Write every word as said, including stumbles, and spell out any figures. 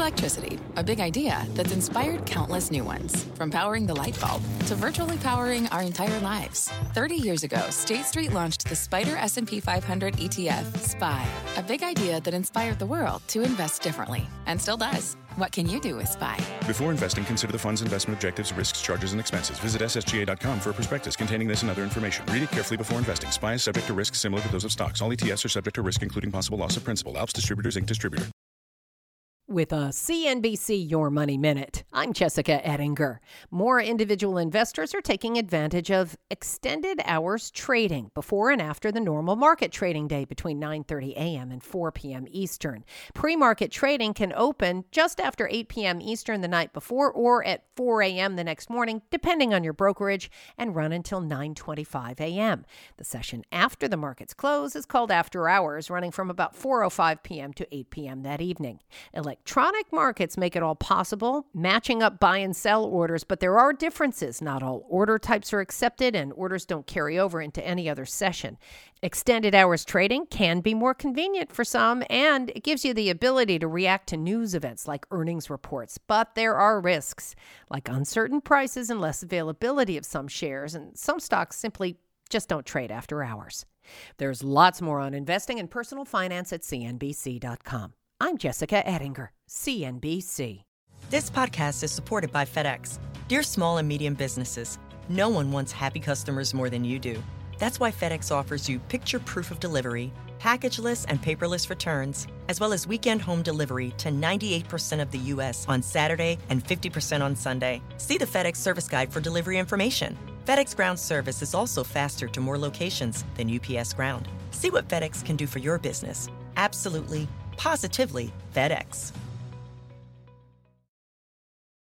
Electricity, a big idea that's inspired countless new ones. From powering the light bulb to virtually powering our entire lives. thirty years ago, State Street launched the Spider S and P five hundred E T F, S P Y. A big idea that inspired the world to invest differently. And still does. What can you do with S P Y? Before investing, consider the fund's investment objectives, risks, charges, and expenses. Visit S S G A dot com for a prospectus containing this and other information. Read it carefully before investing. S P Y is subject to risks similar to those of stocks. All E T Fs are subject to risk, including possible loss of principal. Alps Distributors, Incorporated. Distributor. With a C N B C Your Money Minute, I'm Jessica Ettinger. More individual investors are taking advantage of extended hours trading before and after the normal market trading day between nine thirty a.m. and four p.m. Eastern. Pre-market trading can open just after eight p.m. Eastern the night before or at four a.m. the next morning, depending on your brokerage, and run until nine twenty-five a.m. The session after the market's close is called after hours, running from about four oh five p.m. to eight p.m. that evening. Electronic markets make it all possible, matching up buy and sell orders, but there are differences. Not all order types are accepted, and orders don't carry over into any other session. Extended hours trading can be more convenient for some, and it gives you the ability to react to news events like earnings reports. But there are risks, like uncertain prices and less availability of some shares, and some stocks simply just don't trade after hours. There's lots more on investing and personal finance at C N B C dot com. I'm Jessica Ettinger, C N B C. This podcast is supported by FedEx. Dear small and medium businesses, no one wants happy customers more than you do. That's why FedEx offers you picture proof of delivery, packageless and paperless returns, as well as weekend home delivery to ninety-eight percent of the U S on Saturday and fifty percent on Sunday. See the FedEx service guide for delivery information. FedEx Ground service is also faster to more locations than U P S Ground. See what FedEx can do for your business. Absolutely, positively FedEx.